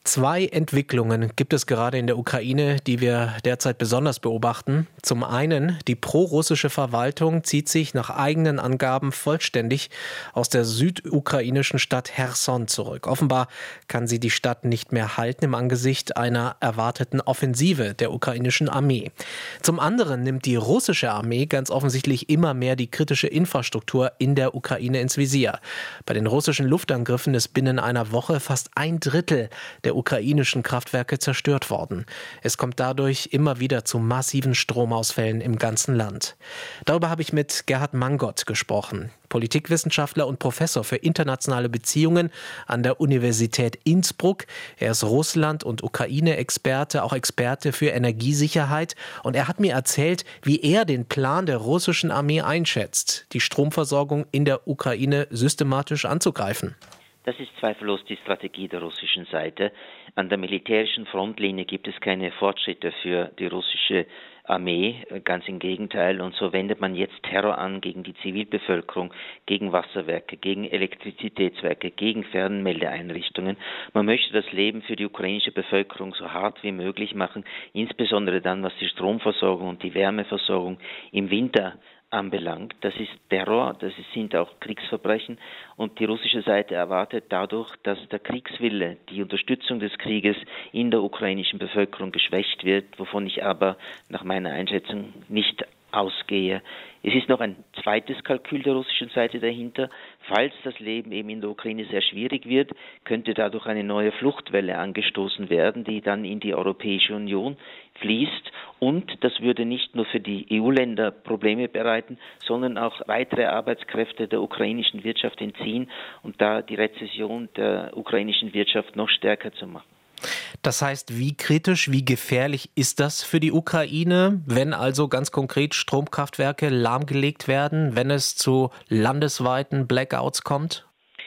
Zwei Entwicklungen gibt es gerade in der Ukraine, die wir derzeit besonders beobachten. Zum einen, die prorussische Verwaltung zieht sich nach eigenen Angaben vollständig aus der südukrainischen Stadt Cherson zurück. Offenbar kann sie die Stadt nicht mehr halten im Angesicht einer erwarteten Offensive der ukrainischen Armee. Zum anderen nimmt die russische Armee ganz offensichtlich immer mehr die kritische Infrastruktur in der Ukraine ins Visier. Bei den russischen Luftangriffen ist binnen einer Woche fast ein Drittel der ukrainischen Kraftwerke zerstört worden. Es kommt dadurch immer wieder zu massiven Stromausfällen im ganzen Land. Darüber habe ich mit Gerhard Mangott gesprochen, Politikwissenschaftler und Professor für internationale Beziehungen an der Universität Innsbruck. Er ist Russland- und Ukraine-Experte, auch Experte für Energiesicherheit. Und er hat mir erzählt, wie er den Plan der russischen Armee einschätzt, die Stromversorgung in der Ukraine systematisch anzugreifen. Das ist zweifellos die Strategie der russischen Seite. An der militärischen Frontlinie gibt es keine Fortschritte für die russische Armee, ganz im Gegenteil. Und so wendet man jetzt Terror an gegen die Zivilbevölkerung, gegen Wasserwerke, gegen Elektrizitätswerke, gegen Fernmeldeeinrichtungen. Man möchte das Leben für die ukrainische Bevölkerung so hart wie möglich machen, insbesondere dann, was die Stromversorgung und die Wärmeversorgung im Winter anbelangt. Das ist Terror, sind auch Kriegsverbrechen und die russische Seite erwartet dadurch, dass der Kriegswille, die Unterstützung des Krieges in der ukrainischen Bevölkerung geschwächt wird, wovon ich aber nach meiner Einschätzung nicht ausgehe. Es ist noch ein zweites Kalkül der russischen Seite dahinter. Falls das Leben eben in der Ukraine sehr schwierig wird, könnte dadurch eine neue Fluchtwelle angestoßen werden, die dann in die Europäische Union fließt. Und das würde nicht nur für die EU-Länder Probleme bereiten, sondern auch weitere Arbeitskräfte der ukrainischen Wirtschaft entziehen und da die Rezession der ukrainischen Wirtschaft noch stärker zu machen. Das heißt, wie kritisch, wie gefährlich ist das für die Ukraine, wenn also ganz konkret Stromkraftwerke lahmgelegt werden, wenn es zu landesweiten Blackouts kommt?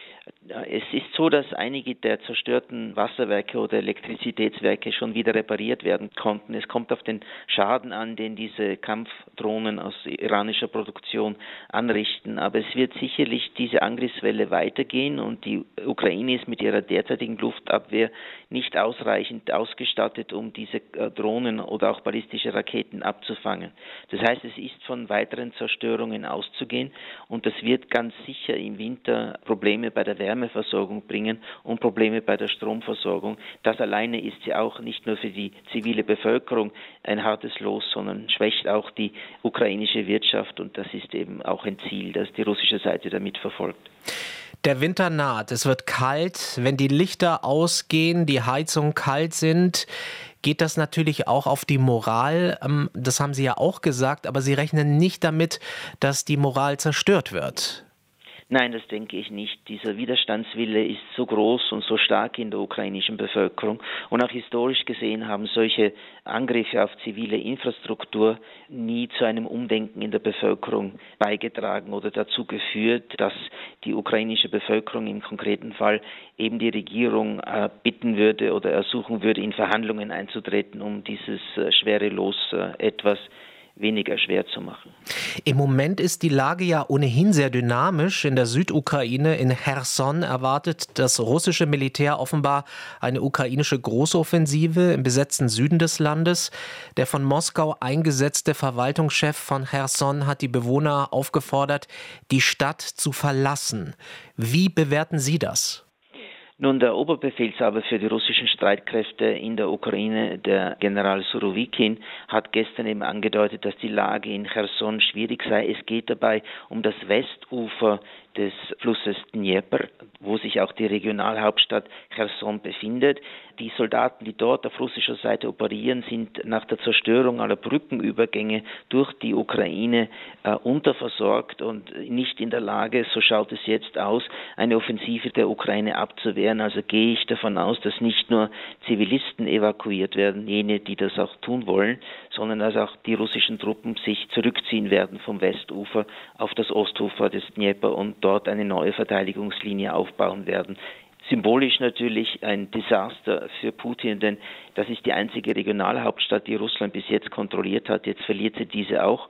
Es ist so, dass einige der zerstörten Wasserwerke oder Elektrizitätswerke schon wieder repariert werden konnten. Es kommt auf den Schaden an, den diese Kampfdrohnen aus iranischer Produktion anrichten. Aber es wird sicherlich diese Angriffswelle weitergehen und die Ukraine ist mit ihrer derzeitigen Luftabwehr nicht ausreichend ausgestattet, um diese Drohnen oder auch ballistische Raketen abzufangen. Das heißt, es ist von weiteren Zerstörungen auszugehen und das wird ganz sicher im Winter Probleme bei der Wärmeversorgung bringen und Probleme bei der Stromversorgung. Das alleine ist ja auch nicht nur für die zivile Bevölkerung ein hartes Los, sondern schwächt auch die ukrainische Wirtschaft und das ist eben auch ein Ziel, das die russische Seite damit verfolgt. Der Winter naht, es wird kalt. Wenn die Lichter ausgehen, die Heizungen kalt sind, geht das natürlich auch auf die Moral. Das haben Sie ja auch gesagt, aber Sie rechnen nicht damit, dass die Moral zerstört wird. Nein, das denke ich nicht. Dieser Widerstandswille ist so groß und so stark in der ukrainischen Bevölkerung. Und auch historisch gesehen haben solche Angriffe auf zivile Infrastruktur nie zu einem Umdenken in der Bevölkerung beigetragen oder dazu geführt, dass die ukrainische Bevölkerung im konkreten Fall eben die Regierung bitten würde oder ersuchen würde, in Verhandlungen einzutreten, um dieses schwere Los etwas weniger schwer zu machen. Im Moment ist die Lage ja ohnehin sehr dynamisch. In der Südukraine, in Cherson, erwartet das russische Militär offenbar eine ukrainische Großoffensive im besetzten Süden des Landes. Der von Moskau eingesetzte Verwaltungschef von Cherson hat die Bewohner aufgefordert, die Stadt zu verlassen. Wie bewerten Sie das? Nun, der Oberbefehlshaber für die russischen Streitkräfte in der Ukraine, der General Surowikin, hat gestern eben angedeutet, dass die Lage in Cherson schwierig sei. Es geht dabei um das Westufer des Flusses Dnieper, wo sich auch die Regionalhauptstadt Cherson befindet. Die Soldaten, die dort auf russischer Seite operieren, sind nach der Zerstörung aller Brückenübergänge durch die Ukraine unterversorgt und nicht in der Lage, so schaut es jetzt aus, eine Offensive der Ukraine abzuwehren. Also gehe ich davon aus, dass nicht nur Zivilisten evakuiert werden, jene, die das auch tun wollen, sondern dass auch die russischen Truppen sich zurückziehen werden vom Westufer auf das Ostufer des Dnieper und dort eine neue Verteidigungslinie aufbauen werden. Symbolisch natürlich ein Desaster für Putin, denn das ist die einzige Regionalhauptstadt, die Russland bis jetzt kontrolliert hat. Jetzt verliert sie diese auch.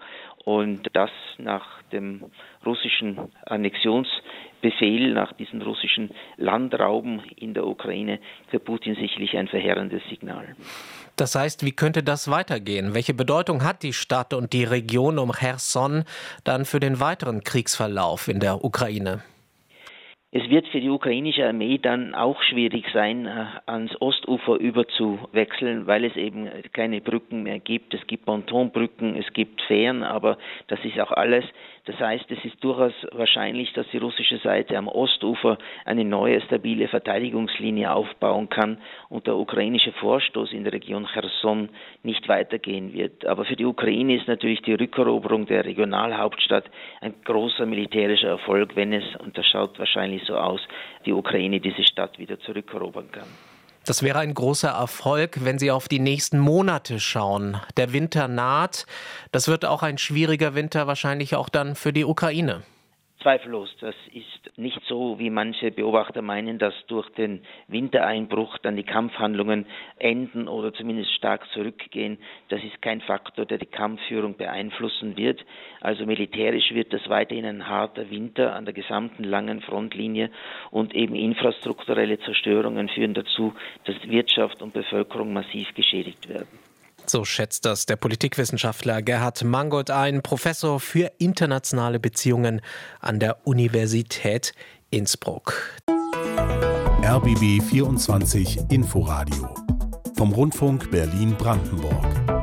Und das nach dem russischen Annexionsbefehl, nach diesen russischen Landrauben in der Ukraine, für Putin sicherlich ein verheerendes Signal. Das heißt, wie könnte das weitergehen? Welche Bedeutung hat die Stadt und die Region um Cherson dann für den weiteren Kriegsverlauf in der Ukraine? Es wird für die ukrainische Armee dann auch schwierig sein, ans Ostufer überzuwechseln, weil es eben keine Brücken mehr gibt. Es gibt Pontonbrücken, es gibt Fähren, aber das ist auch alles. Das heißt, es ist durchaus wahrscheinlich, dass die russische Seite am Ostufer eine neue, stabile Verteidigungslinie aufbauen kann und der ukrainische Vorstoß in der Region Cherson nicht weitergehen wird. Aber für die Ukraine ist natürlich die Rückeroberung der Regionalhauptstadt ein großer militärischer Erfolg, wenn es, und das schaut wahrscheinlich so aus, die Ukraine diese Stadt wieder zurückerobern kann. Das wäre ein großer Erfolg, wenn Sie auf die nächsten Monate schauen. Der Winter naht. Das wird auch ein schwieriger Winter, wahrscheinlich auch dann für die Ukraine. Zweifellos, das ist nicht so, wie manche Beobachter meinen, dass durch den Wintereinbruch dann die Kampfhandlungen enden oder zumindest stark zurückgehen. Das ist kein Faktor, der die Kampfführung beeinflussen wird. Also militärisch wird das weiterhin ein harter Winter an der gesamten langen Frontlinie und eben infrastrukturelle Zerstörungen führen dazu, dass Wirtschaft und Bevölkerung massiv geschädigt werden. So schätzt das der Politikwissenschaftler Gerhard Mangold ein, Professor für internationale Beziehungen an der Universität Innsbruck. RBB 24 Inforadio vom Rundfunk Berlin-Brandenburg.